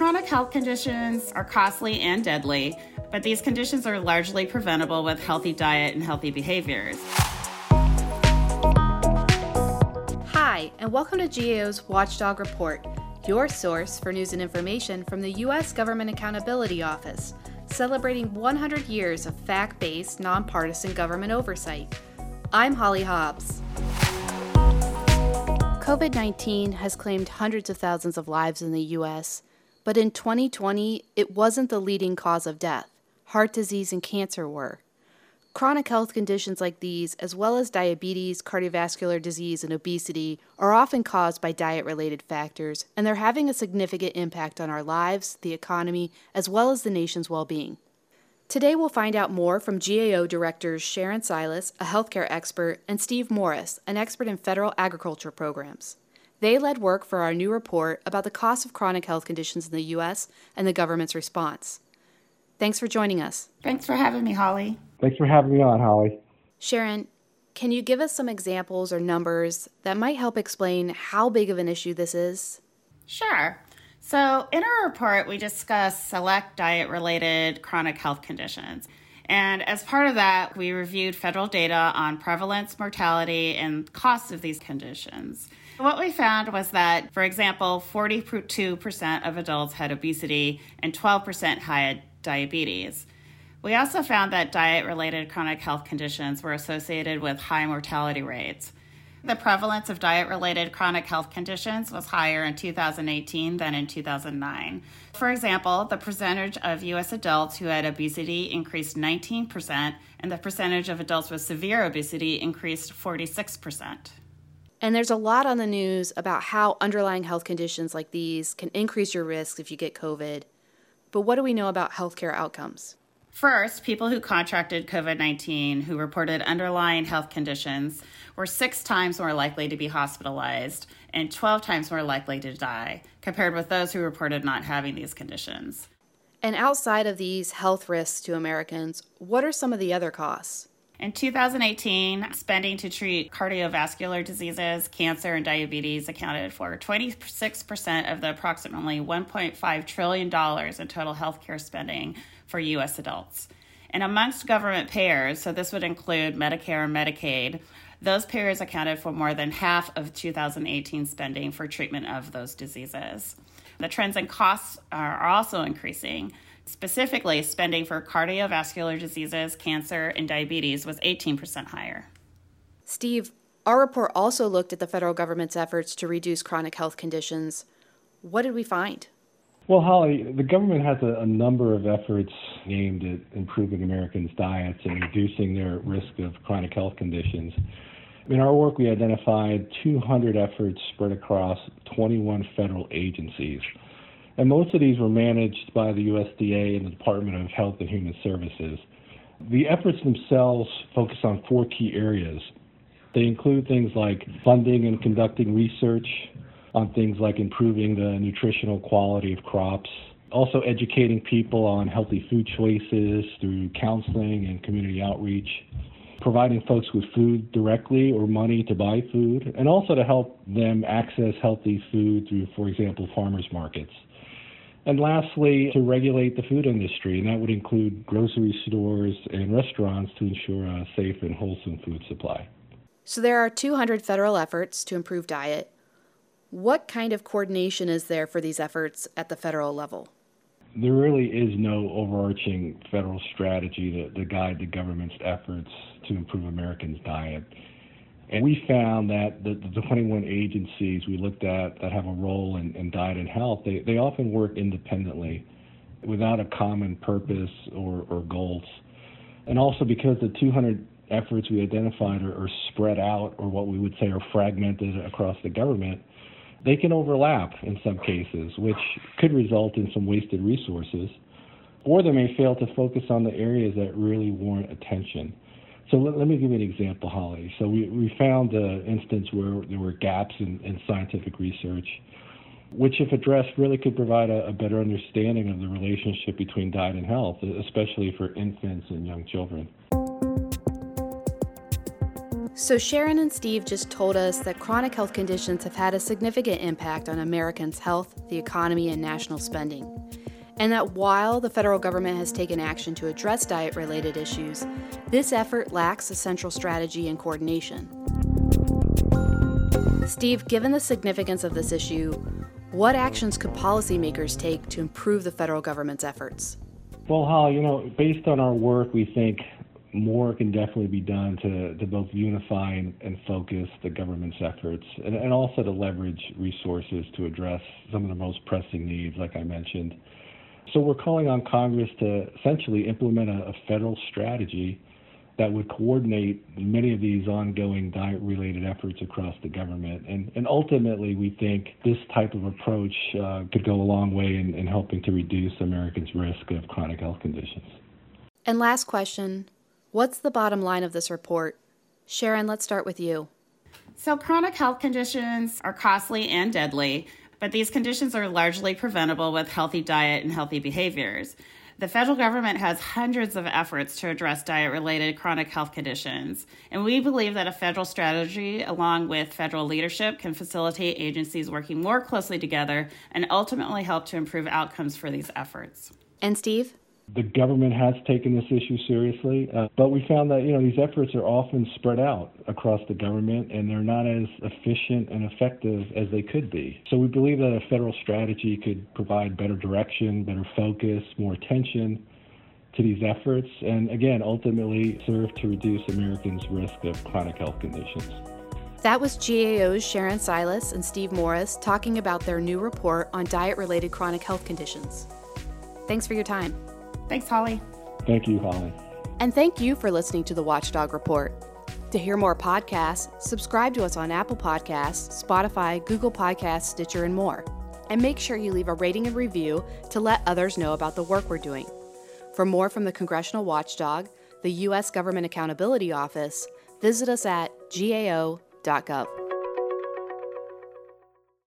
Chronic health conditions are costly and deadly, but these conditions are largely preventable with healthy diet and healthy behaviors. Hi, and welcome to GAO's Watchdog Report, your source for news and information from the U.S. Government Accountability Office, celebrating 100 years of fact-based, nonpartisan government oversight. I'm Holly Hobbs. COVID-19 has claimed hundreds of thousands of lives in the U.S., but in 2020, it wasn't the leading cause of death. Heart disease and cancer were. Chronic health conditions like these, as well as diabetes, cardiovascular disease, and obesity, are often caused by diet-related factors, and they're having a significant impact on our lives, the economy, as well as the nation's well-being. Today, we'll find out more from GAO directors Sharon Silas, a healthcare expert, and Steve Morris, an expert in federal agriculture programs. They led work for our new report about the cost of chronic health conditions in the U.S. and the government's response. Thanks for joining us. Thanks for having me, Holly. Thanks for having me on, Holly. Sharon, can you give us some examples or numbers that might help explain how big of an issue this is? Sure. So in our report, we discuss select diet-related chronic health conditions. And as part of that, we reviewed federal data on prevalence, mortality, and costs of these conditions. What we found was that, for example, 42% of adults had obesity and 12% had diabetes. We also found that diet-related chronic health conditions were associated with high mortality rates. The prevalence of diet-related chronic health conditions was higher in 2018 than in 2009. For example, the percentage of U.S. adults who had obesity increased 19%, and the percentage of adults with severe obesity increased 46%. And there's a lot on the news about how underlying health conditions like these can increase your risk if you get COVID. But what do we know about healthcare outcomes? First, people who contracted COVID-19 who reported underlying health conditions were 6 times more likely to be hospitalized and 12 times more likely to die, compared with those who reported not having these conditions. And outside of these health risks to Americans, what are some of the other costs? In 2018, spending to treat cardiovascular diseases, cancer, and diabetes accounted for 26% of the approximately $1.5 trillion in total healthcare spending for U.S. adults. And amongst government payers, so this would include Medicare and Medicaid, those payers accounted for more than half of 2018 spending for treatment of those diseases. The trends in costs are also increasing. Specifically, spending for cardiovascular diseases, cancer, and diabetes was 18% higher. Steve, our report also looked at the federal government's efforts to reduce chronic health conditions. What did we find? Well, Holly, the government has a number of efforts aimed at improving Americans' diets and reducing their risk of chronic health conditions. In our work, we identified 200 efforts spread across 21 federal agencies. And most of these were managed by the USDA and the Department of Health and Human Services. The efforts themselves focus on 4 key areas. They include things like funding and conducting research on things like improving the nutritional quality of crops, also educating people on healthy food choices through counseling and community outreach, providing folks with food directly or money to buy food, and also to help them access healthy food through, for example, farmers markets. And lastly, to regulate the food industry, and that would include grocery stores and restaurants to ensure a safe and wholesome food supply. So there are 200 federal efforts to improve diet. What kind of coordination is there for these efforts at the federal level? There really is no overarching federal strategy to guide the government's efforts to improve Americans' diet. And we found that the 21 agencies we looked at that have a role in diet and health, they often work independently without a common purpose or goals. And also because the 200 efforts we identified are spread out, or what we would say are fragmented across the government, they can overlap in some cases, which could result in some wasted resources, or they may fail to focus on the areas that really warrant attention. So let me give you an example, Holly. So we found an instance where there were gaps in scientific research, which, if addressed, really could provide a better understanding of the relationship between diet and health, especially for infants and young children. So Sharon and Steve just told us that chronic health conditions have had a significant impact on Americans' health, the economy, and national spending. And that while the federal government has taken action to address diet-related issues, this effort lacks a central strategy and coordination. Steve, given the significance of this issue, what actions could policymakers take to improve the federal government's efforts? Well, Holly, based on our work, we think more can definitely be done to both unify and focus the government's efforts and also to leverage resources to address some of the most pressing needs, like I mentioned. So we're calling on Congress to essentially implement a federal strategy that would coordinate many of these ongoing diet-related efforts across the government. And ultimately, we think this type of approach could go a long way in helping to reduce Americans' risk of chronic health conditions. And last question, what's the bottom line of this report? Sharon, let's start with you. So chronic health conditions are costly and deadly, but these conditions are largely preventable with healthy diet and healthy behaviors. The federal government has hundreds of efforts to address diet-related chronic health conditions, and we believe that a federal strategy, along with federal leadership, can facilitate agencies working more closely together and ultimately help to improve outcomes for these efforts. And Steve? The government has taken this issue seriously, but we found that these efforts are often spread out across the government, and they're not as efficient and effective as they could be. So we believe that a federal strategy could provide better direction, better focus, more attention to these efforts, and again, ultimately serve to reduce Americans' risk of chronic health conditions. That was GAO's Sharon Silas and Steve Morris talking about their new report on diet-related chronic health conditions. Thanks for your time. Thanks, Holly. Thank you, Holly. And thank you for listening to the Watchdog Report. To hear more podcasts, subscribe to us on Apple Podcasts, Spotify, Google Podcasts, Stitcher, and more. And make sure you leave a rating and review to let others know about the work we're doing. For more from the Congressional Watchdog, the U.S. Government Accountability Office, visit us at gao.gov.